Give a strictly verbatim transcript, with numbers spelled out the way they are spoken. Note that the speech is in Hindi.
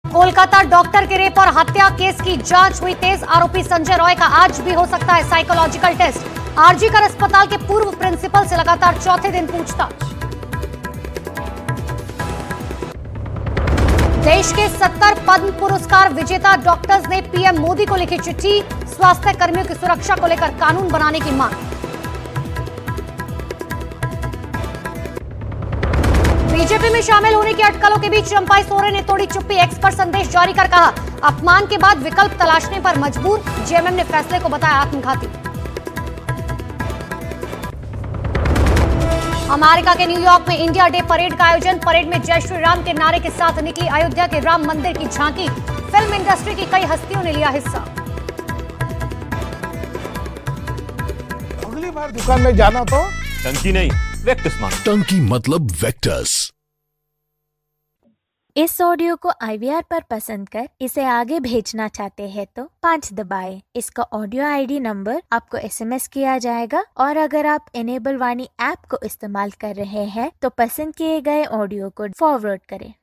कोलकाता डॉक्टर के रेप और हत्या केस की जांच हुई तेज। आरोपी संजय रॉय का आज भी हो सकता है साइकोलॉजिकल टेस्ट। आरजी कर अस्पताल के पूर्व प्रिंसिपल से लगातार चौथे दिन पूछताछ। देश के सत्तर पद्म पुरस्कार विजेता डॉक्टर्स ने पीएम मोदी को लिखी चिट्ठी। स्वास्थ्य कर्मियों की सुरक्षा को लेकर कानून बनाने की मांग। बीजेपी में शामिल होने की अटकलों के बीच चंपाई सोरेन ने तोड़ी चुप्पी। एक्स पर संदेश जारी कर कहा, अपमान के बाद विकल्प तलाशने पर मजबूर। जेएमएम ने फैसले को बताया आत्मघाती। अमेरिका के न्यूयॉर्क में इंडिया डे परेड का आयोजन। परेड में जय श्री राम के नारे के साथ निकली अयोध्या के राम मंदिर की झांकी। फिल्म इंडस्ट्री की कई हस्तियों ने लिया हिस्सा। अगली बार दुकान में जाना तो टंकी नहीं, वेक्टस मांगो। टंकी मतलब वेक्टस। इस ऑडियो को आईवीआर पर पसंद कर इसे आगे भेजना चाहते हैं तो पाँच दबाएं। इसका ऑडियो आईडी नंबर आपको एसएमएस किया जाएगा और अगर आप इनेबल वाणी ऐप को इस्तेमाल कर रहे हैं तो पसंद किए गए ऑडियो को फॉरवर्ड करें।